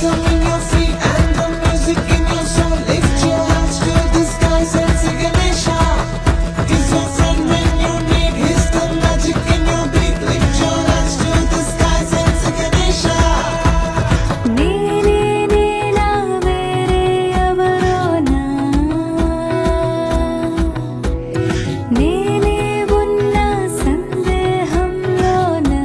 rhythm in your feet and the music in your soul. Lift your hands to the skies and say Ganesha is your friend when you need. He's the magic in your beat. Lift your hands to the skies and say Ganesha. నేనే నేనా వేరే ఎవరోనా నేనే ఉన్న సందేహంలోనా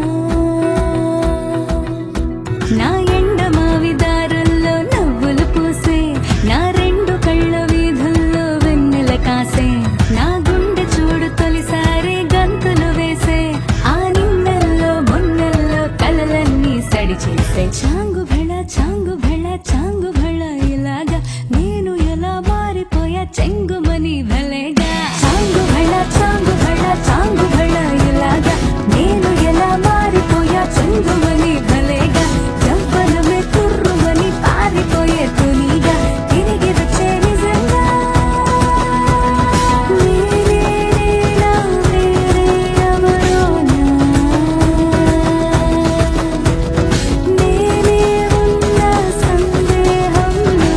నా ఎండమావి దారుల్లో నవ్వులు పూసే నా రెండు కళ్ళ వీధుల్లో వెన్నెల కాసే నా గుండె చూడు తొలిసారి గంతులు వేసే ఆ నిన్నెల్లో మొన్నెల్లో కలలన్నీ సడి చేసే చాంగు భళ చాంగు భళ చాంగు భళ ఇలాగా నేను ఎలా మారిపోయా చెంగుమని భలేగా చాంగు భళ చాంగు భళ చాంగు భళ ఇలాగా నేను ఎలా మారిపోయా చెంగుమని భలేగా జవ్వనమే తుర్రుమని పారిపోయే తునిగా తిరిగి వచ్చే నిజంగా నేనే నేనా వేరే ఎవరోనా నేనే ఉన్న సందేహంలోనా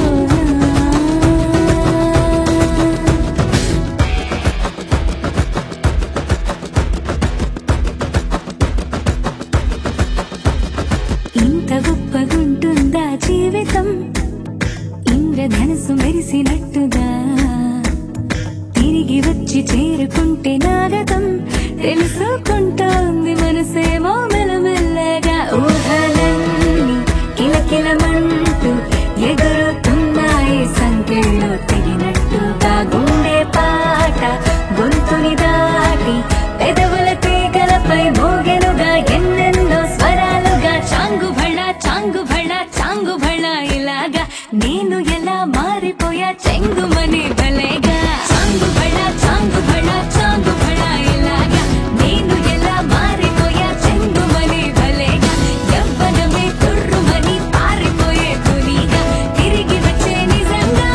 ఇంత గొప్పగుంటుందా జీవితం ఇంద్రధనుసు మెరిసినట్టుగా తిరిగి వచ్చి చేరుకుంటే నాగతం తెలుసుకుంటోంది మనసేమో మెల్లమెల్లగా ఊహలన్నీ కిలకిలమంటూ ఎగురుతున్నాయి సంఖ్యలో తెగినట్టుగా గుండె పాట గొంతుని దాటి పెదవుల తీగలపై మోగెనుగా ఎన్నెన్నో స్వరాలుగా చాంగు భళ చాంగు భళ చాంగు భళ ఇలాగా నేను ఎలా మారిపోయా చెంగుమని భలేగా చాంగు భళ చాంగు భళ చాంగు భళ ఇలాగా నేను ఎలా మారిపోయా చెంగుమని భలేగా యవ్వనమే తుర్రుమని పారిపోయే తునిగా తిరిగి వచ్చే నిజంగా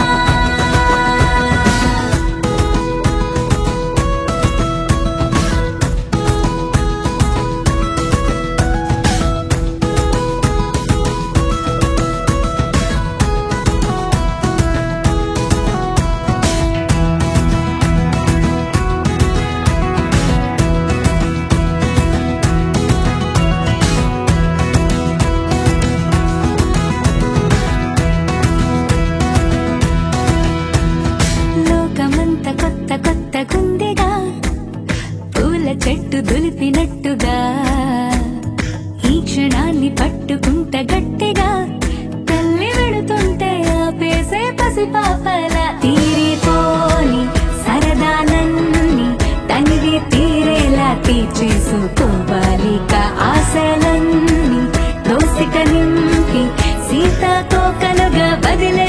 లోకమంత కొత్త కొత్త గుండెగా పూల చెట్టు దులిపినట్టుగా ఈ క్షణాన్ని పట్టుకుంట గట్టిగా తల్లి వెడుతుంటే ఆపేసే పసిపాపల తీరిపోని సరదానన్ని తనివి తీరేలా తీర్చేసుకోవాలిక ఆశలన్నీ దోసిక నింపి సీతాకోకలుగా వదిలే